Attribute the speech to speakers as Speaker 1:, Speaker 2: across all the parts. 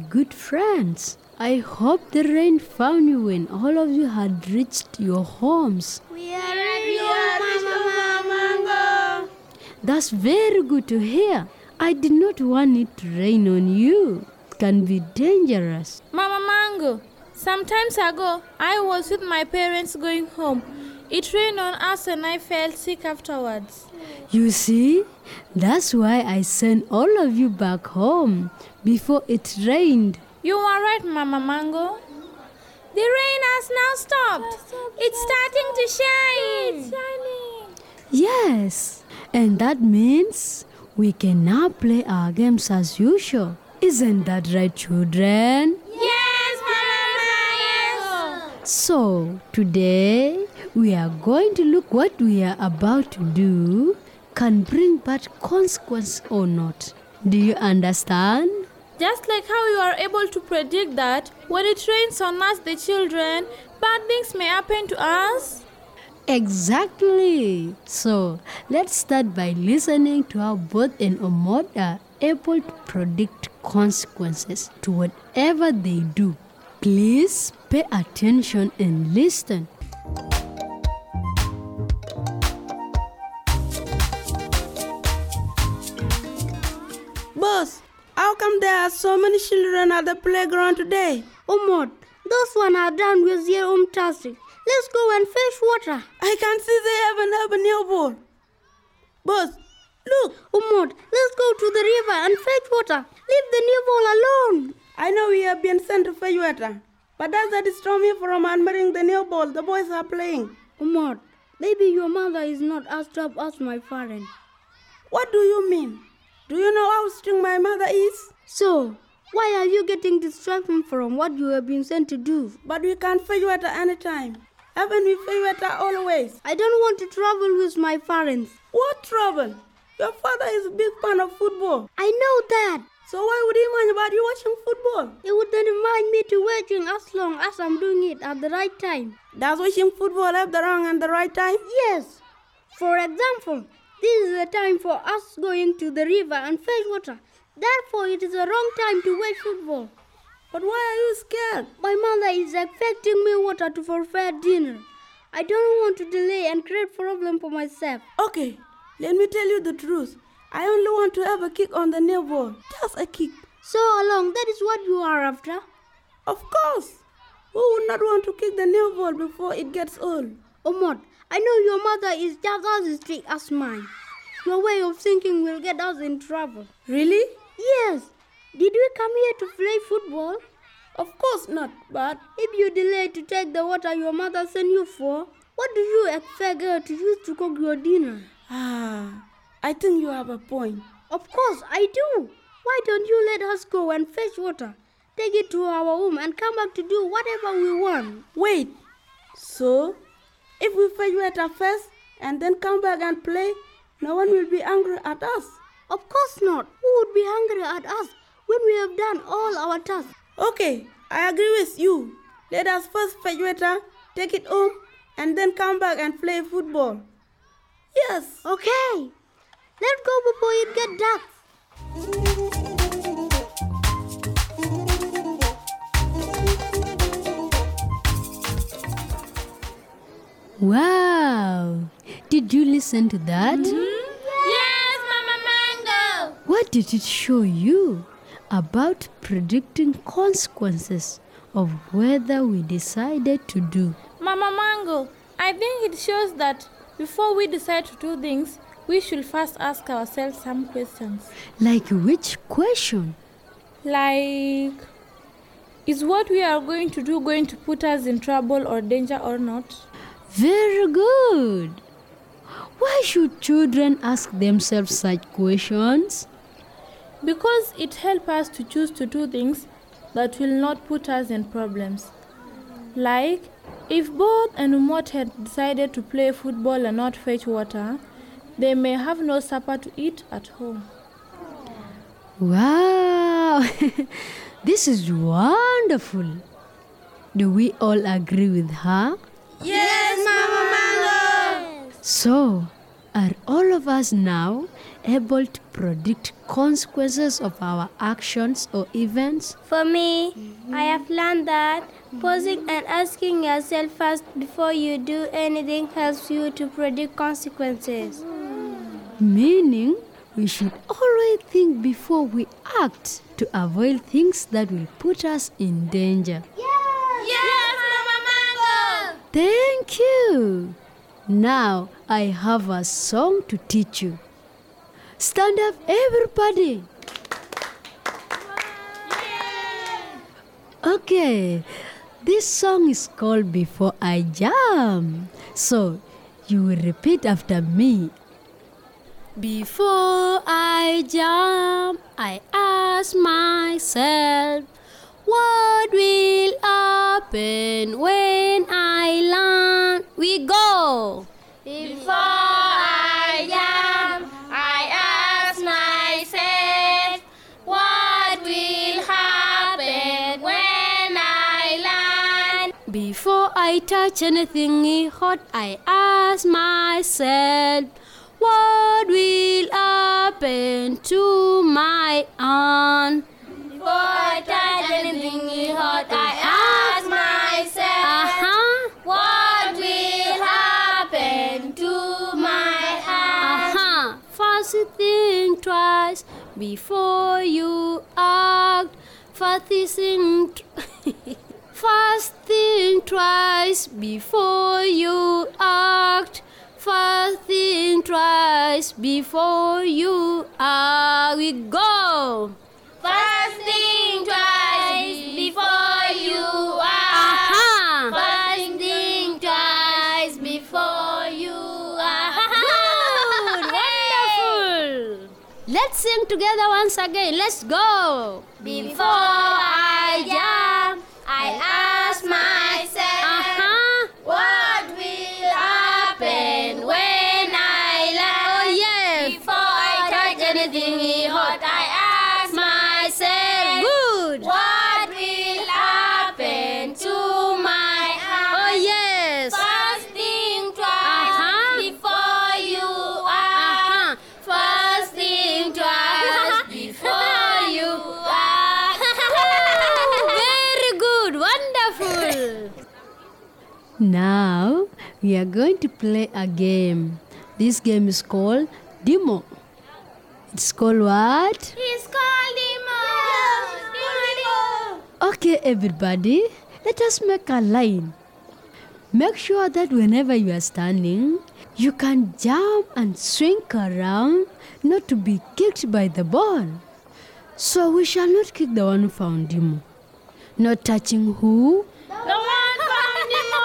Speaker 1: good friends. I hope the rain found you when all of you had reached your homes.
Speaker 2: We are ready, Mama Mango.
Speaker 1: That's very good to hear. I did not want it to rain on you. It can be dangerous.
Speaker 3: Mama Mango, sometimes ago, I was with my parents going home. It rained on us and I felt sick afterwards.
Speaker 1: You see, that's why I sent all of you back home before it rained.
Speaker 3: You are right, Mama Mango. The rain has now stopped. It's starting to shine.
Speaker 1: Yes, and that means we can now play our games as usual. Isn't that right, children?
Speaker 3: Yes, Mama Mango.
Speaker 1: So, today we are going to look what we are about to do can bring bad consequences or not. Do you understand?
Speaker 3: Just like how you are able to predict that when it rains on us, the children, bad things may happen to us.
Speaker 1: Exactly. So, let's start by listening to how Both and Omod are able to predict consequences to whatever they do. Please pay attention and listen.
Speaker 4: Boss, how come there are so many children at the playground today?
Speaker 2: Omod, those one are done with their own task. Let's go and fetch water.
Speaker 4: I can see they even have a new ball. Boss, look.
Speaker 2: Omod, let's go to the river and fetch water. Leave the new ball alone.
Speaker 4: I know we have been sent to fetch water, but does that stop me from admiring the new ball the boys are playing?
Speaker 2: Omod, maybe your mother is not as tough as my parent.
Speaker 4: What do you mean? Do you know how strict my mother is?
Speaker 2: So, why are you getting distracted from what you have been sent to do?
Speaker 4: But we can fetch water anytime. Haven't we fetch water always?
Speaker 2: I don't want to travel with my parents.
Speaker 4: What trouble? Your father is a big fan of football.
Speaker 2: I know that.
Speaker 4: So why would he mind about you watching football?
Speaker 2: It wouldn't mind me to watching as long as I'm doing it at the right time.
Speaker 4: Does watching football have the wrong and the right time?
Speaker 2: Yes. For example, this is the time for us going to the river and fetch water. Therefore, it is the wrong time to watch football.
Speaker 4: But why are you scared?
Speaker 2: My mother is expecting me water to prepare dinner. I don't want to delay and create problem for myself.
Speaker 4: Okay, let me tell you the truth. I only want to have a kick on the nail ball. Just a kick.
Speaker 2: So along, that is what you are after?
Speaker 4: Of course. Who would not want to kick the nail ball before it gets old?
Speaker 2: Omod, I know your mother is just as strict as mine. Your way of thinking will get us in trouble.
Speaker 4: Really?
Speaker 2: Yes. Did we come here to play football?
Speaker 4: Of course not, but
Speaker 2: if you delay to take the water your mother sent you for, what do you expect her to use to cook your dinner?
Speaker 4: I think you have a point.
Speaker 2: Of course, I do. Why don't you let us go and fetch water, take it to our home and come back to do whatever we want?
Speaker 4: Wait, so if we fetch water first and then come back and play, no one will be angry at us?
Speaker 2: Of course not. Who would be angry at us when we have done all our tasks?
Speaker 4: Okay, I agree with you. Let us first fetch water, take it home, and then come back and play football. Yes.
Speaker 2: Okay. Let's go before it gets dark.
Speaker 1: Wow! Did you listen to that?
Speaker 3: Yes, Mama Mango.
Speaker 1: What did it show you about predicting consequences of whether we decided to do?
Speaker 3: Mama Mango, I think it shows that before we decide to do things, we should first ask ourselves some questions.
Speaker 1: Like which question?
Speaker 3: Like, is what we are going to do going to put us in trouble or danger or not?
Speaker 1: Very good. Why should children ask themselves such questions?
Speaker 3: Because it helps us to choose to do things that will not put us in problems. Like, if Both and Umot had decided to play football and not fetch water, they may have no supper to eat at home.
Speaker 1: Wow! This is wonderful. Do we all agree with her?
Speaker 4: Yes, Mama Mango!
Speaker 1: So, Are all of us now able to predict consequences of our actions or events?
Speaker 2: For me, I have learned that pausing and asking yourself first before you do anything helps you to predict consequences.
Speaker 1: Meaning, we should always think before we act to avoid things that will put us in danger.
Speaker 2: Yes, Mama Mango!
Speaker 1: Thank you. Now I have a song to teach you. Stand up, everybody. Okay, this song is called Before I Jump. So you will repeat after me. Before I jump, I ask myself, what will happen when I land? We go!
Speaker 2: Before I jump, I ask myself, what will happen when I land?
Speaker 1: Before I touch anything hot, I ask myself, what will happen to my hand?
Speaker 2: Before I touch anything hot, I ask myself, what will happen to my hand?
Speaker 1: First think twice before you act. First think twice before you act. First think twice before you act. We go!
Speaker 2: First think twice before you act. First think twice before you act.
Speaker 1: Good! Wonderful! Let's sing together once again. Let's go!
Speaker 2: Before I jump, I ask myself, what will happen when I land?
Speaker 1: Oh yes!
Speaker 2: Before I touch anything hot, I ask myself,
Speaker 1: Good!
Speaker 2: what will happen to my hand?
Speaker 1: Oh yes!
Speaker 2: First think twice before you act. First think twice before you act.
Speaker 1: Very good! Wonderful! Now we are going to play a game. This game is called Demo. It's called what?
Speaker 2: It's called Demo.
Speaker 1: Okay, everybody, let us make a line. Make sure that whenever you are standing, you can jump and swing around, not to be kicked by the ball. So we shall not kick the one who found Demo. Not touching who?
Speaker 2: The one from Demo.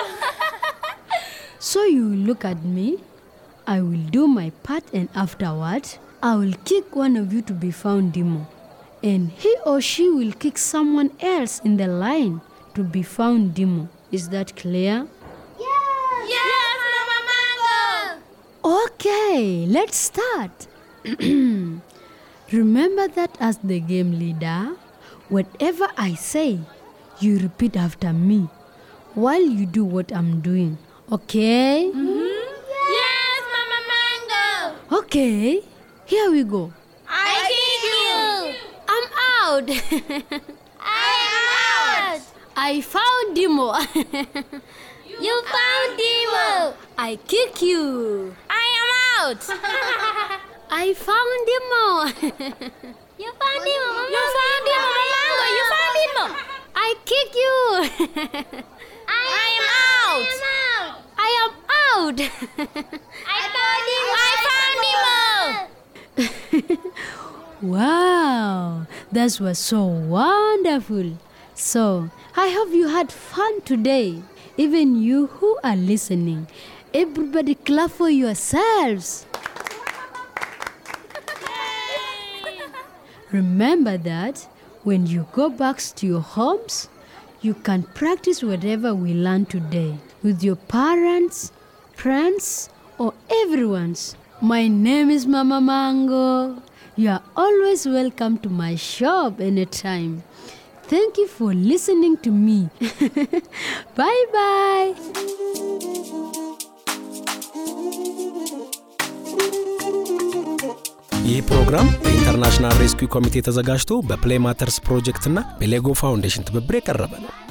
Speaker 1: So you look at me, I will do my part, and afterwards, I will kick one of you to be found Demo. And he or she will kick someone else in the line to be found Demo. Is that clear?
Speaker 2: Yes, Mama Mango.
Speaker 1: Okay, let's start. Remember that as the game leader, whatever I say, you repeat after me while you do what I'm doing. Okay?
Speaker 2: Yes, Mama Mango.
Speaker 1: Okay, here we go.
Speaker 2: I kick you.
Speaker 1: I'm out.
Speaker 2: I am out.
Speaker 1: I found Demo.
Speaker 2: You found Demo.
Speaker 1: I kick you.
Speaker 2: I am out.
Speaker 1: I found Demo.
Speaker 2: You found Demo.
Speaker 1: You found Demo, Mama Mango. You found Demo. I kick you.
Speaker 2: I am out.
Speaker 1: I am out.
Speaker 2: I found Demo.
Speaker 1: Wow, that was so wonderful. So, I hope you had fun today. Even you who are listening. Everybody clap for yourselves. Remember that when you go back to your homes, you can practice whatever we learned today with your parents, friends, or everyone's. My name is Mama Mango. You are always welcome to my shop anytime. Thank you for listening to me. Bye-bye.
Speaker 5: ይህ ፕሮግራም በኢንተርናሽናል ሬስኪው ኮሚቴ ተዘጋጅቶ በፕሌይ ማተርስ ፕሮጀክት እና በሌጎ ፋውንዴሽን ትብብር የቀረበ ነው።